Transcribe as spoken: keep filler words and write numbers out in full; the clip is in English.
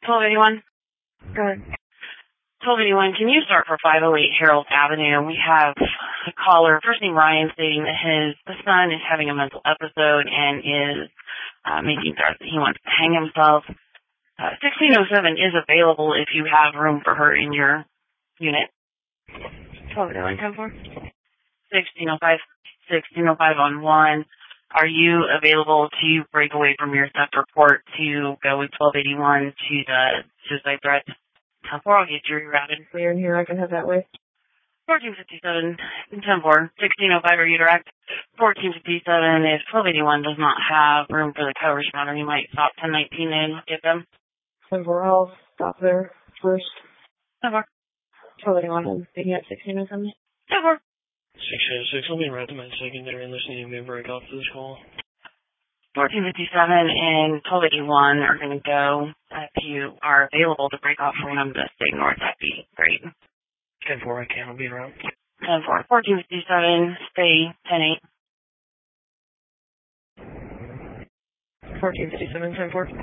twelve eighty-one. Go ahead. twelve eighty-one, can you start for five oh eight Harold Avenue? We have a caller, first name Ryan, stating that his the son is having a mental episode and is uh, making threats that he wants to hang himself. Uh, sixteen oh seven is available if you have room for her in your unit. twelve eighty-one, ten four. sixteen oh five. sixteen oh five on one. Are you available to break away from your theft report to go with twelve eighty-one to the suicide threat? ten four, I'll get you rerouted. Clear in here, I can head that way. fourteen fifty-seven, ten four. sixteen oh five, are you direct? fourteen fifty-seven, if twelve eighty-one does not have room for the coverage matter, you might stop ten nineteen and get them. ten four, I'll stop there first. ten four. twelve eighty-one, I'm speaking at sixteen oh seven. ten four. six oh six, I'll be right to my secondary and listening to me break off this call. fourteen fifty-seven and twelve eighty-one are going to go. If you are available to break off from them to stay north, that'd be great. ten four, I can, I'll be around. ten four. fourteen fifty-seven, stay ten eight. fourteen fifty-seven, ten four.